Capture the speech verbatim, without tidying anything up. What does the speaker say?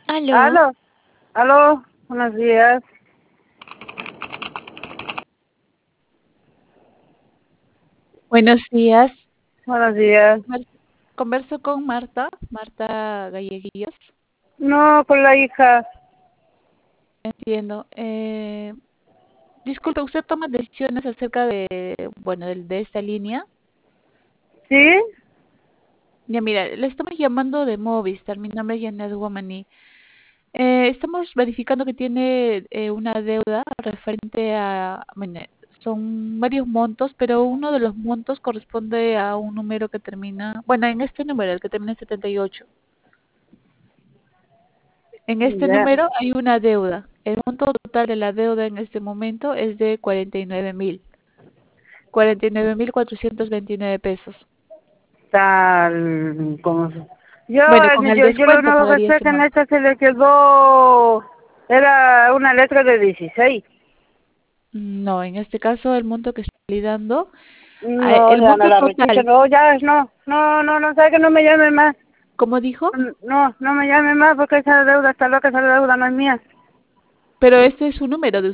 Aló, Aló, aló, buenos días. buenos días. Buenos días. Conver- Converso con Marta, Marta Galleguillos. No, con la hija. Entiendo. Eh, disculpe, ¿usted toma decisiones acerca de, bueno, de, de esta línea? ¿Sí? Ya mira, le estamos llamando de Movistar, mi nombre es Janet Guamaní. Eh, estamos verificando que tiene eh, una deuda referente a, bueno, son varios montos, pero uno de los montos corresponde a un número que termina, bueno, en este número, el que termina en setenta y ocho. En este Ya. número hay una deuda. El monto total de la deuda en este momento es de cuarenta y nueve mil, cuarenta y nueve mil cuatrocientos veintinueve pesos. Tal como... se- Yo, Bueno, con el yo, yo lo descuento único que pagaría sé ese que en monto. esta se le quedó... Era una letra de dieciséis. No, en este caso el monto que estoy dando, ah, No, el ya no monto la rechique, total, no, ya, no, no, no, no, sabe que no me llame más. como dijo, No, no me llame más porque esa deuda está loca, esa deuda no es mía. pero este es su número de